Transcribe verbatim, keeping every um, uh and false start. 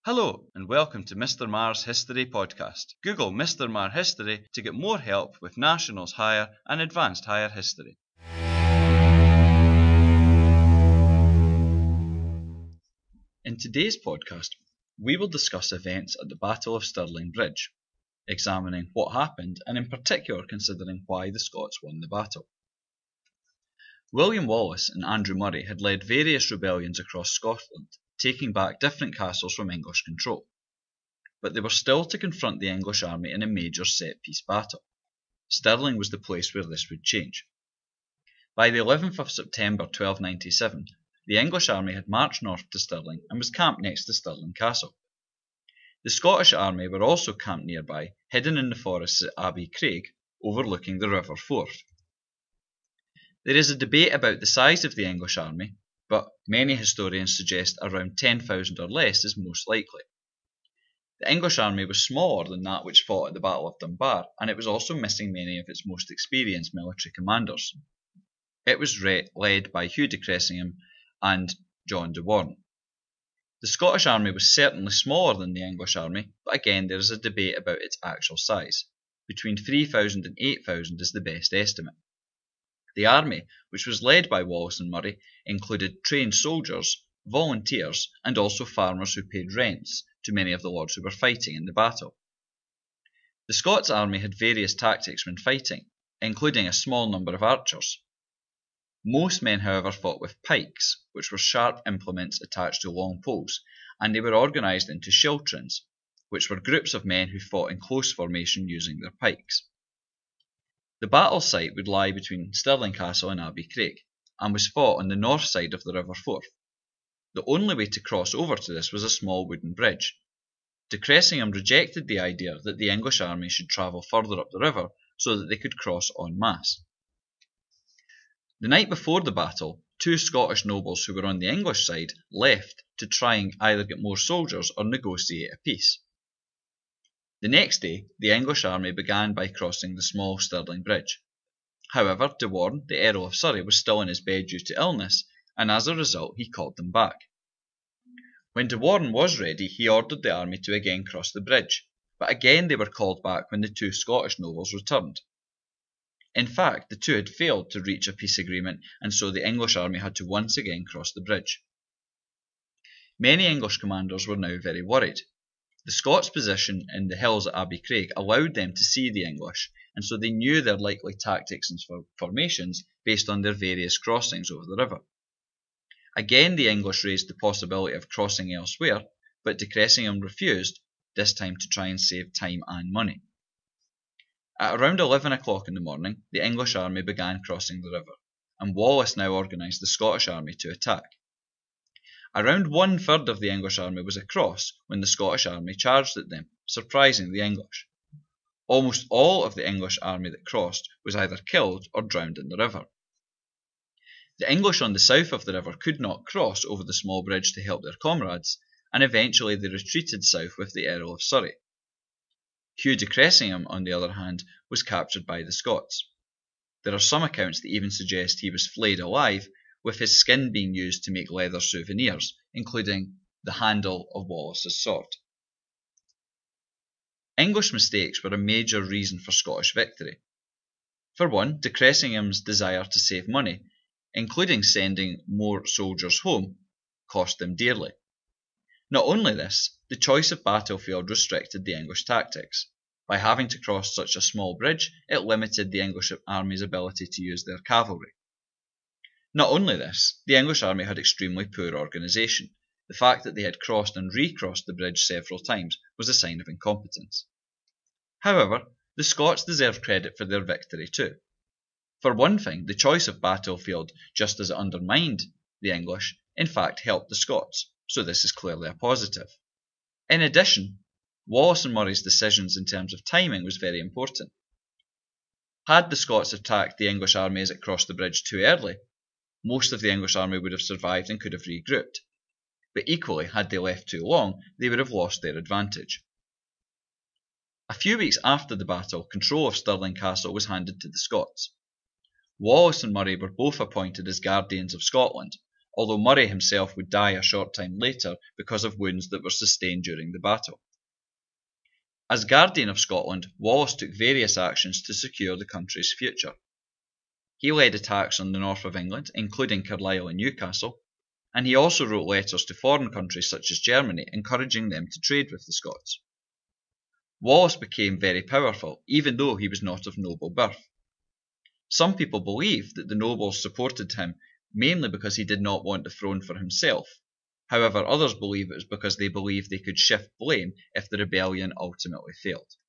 Hello and welcome to Mister Marr's History Podcast. Google Mister Marr History to get more help with Nationals Higher and Advanced Higher History. In today's podcast, we will discuss events at the Battle of Stirling Bridge, examining what happened and in particular considering why the Scots won the battle. William Wallace and Andrew Murray had led various rebellions across Scotland, taking back different castles from English control. But they were still to confront the English army in a major set-piece battle. Stirling was the place where this would change. By the eleventh of September twelve ninety-seven, the English army had marched north to Stirling and was camped next to Stirling Castle. The Scottish army were also camped nearby, hidden in the forests at Abbey Craig, overlooking the River Forth. There is a debate about the size of the English army, but many historians suggest around ten thousand or less is most likely. The English army was smaller than that which fought at the Battle of Dunbar, and it was also missing many of its most experienced military commanders. It was re- led by Hugh de Cressingham and John de Warenne. The Scottish army was certainly smaller than the English army, but again there is a debate about its actual size. Between three thousand and eight thousand is the best estimate. The army, which was led by Wallace and Murray, included trained soldiers, volunteers, and also farmers who paid rents to many of the lords who were fighting in the battle. The Scots army had various tactics when fighting, including a small number of archers. Most men, however, fought with pikes, which were sharp implements attached to long poles, and they were organised into schiltrons, which were groups of men who fought in close formation using their pikes. The battle site would lie between Stirling Castle and Abbey Craig, and was fought on the north side of the River Forth. The only way to cross over to this was a small wooden bridge. De Cressingham rejected the idea that the English army should travel further up the river so that they could cross en masse. The night before the battle, two Scottish nobles who were on the English side left to try and either get more soldiers or negotiate a peace. The next day, the English army began by crossing the small Stirling Bridge. However, de Warenne, the Earl of Surrey, was still in his bed due to illness, and as a result he called them back. When de Warenne was ready, he ordered the army to again cross the bridge, but again they were called back when the two Scottish nobles returned. In fact, the two had failed to reach a peace agreement, and so the English army had to once again cross the bridge. Many English commanders were now very worried. The Scots' position in the hills at Abbey Craig allowed them to see the English, and so they knew their likely tactics and formations based on their various crossings over the river. Again the English raised the possibility of crossing elsewhere, but de Cressingham refused, this time to try and save time and money. At around eleven o'clock in the morning, the English army began crossing the river, and Wallace now organised the Scottish army to attack. Around one-third of the English army was across when the Scottish army charged at them, surprising the English. Almost all of the English army that crossed was either killed or drowned in the river. The English on the south of the river could not cross over the small bridge to help their comrades, and eventually they retreated south with the Earl of Surrey. Hugh de Cressingham, on the other hand, was captured by the Scots. There are some accounts that even suggest he was flayed alive, with his skin being used to make leather souvenirs, including the handle of Wallace's sword. English mistakes were a major reason for Scottish victory. For one, de Cressingham's desire to save money, including sending more soldiers home, cost them dearly. Not only this, the choice of battlefield restricted the English tactics. By having to cross such a small bridge, it limited the English army's ability to use their cavalry. Not only this, the English army had extremely poor organisation. The fact that they had crossed and recrossed the bridge several times was a sign of incompetence. However, the Scots deserve credit for their victory too. For one thing, the choice of battlefield, just as it undermined the English, in fact helped the Scots, so this is clearly a positive. In addition, Wallace and Murray's decisions in terms of timing was very important. Had the Scots attacked the English army as it crossed the bridge too early, most of the English army would have survived and could have regrouped. But equally, had they left too long, they would have lost their advantage. A few weeks after the battle, control of Stirling Castle was handed to the Scots. Wallace and Murray were both appointed as guardians of Scotland, although Murray himself would die a short time later because of wounds that were sustained during the battle. As Guardian of Scotland, Wallace took various actions to secure the country's future. He led attacks on the north of England, including Carlisle and Newcastle, and he also wrote letters to foreign countries such as Germany, encouraging them to trade with the Scots. Wallace became very powerful, even though he was not of noble birth. Some people believe that the nobles supported him mainly because he did not want the throne for himself. However, others believe it was because they believed they could shift blame if the rebellion ultimately failed.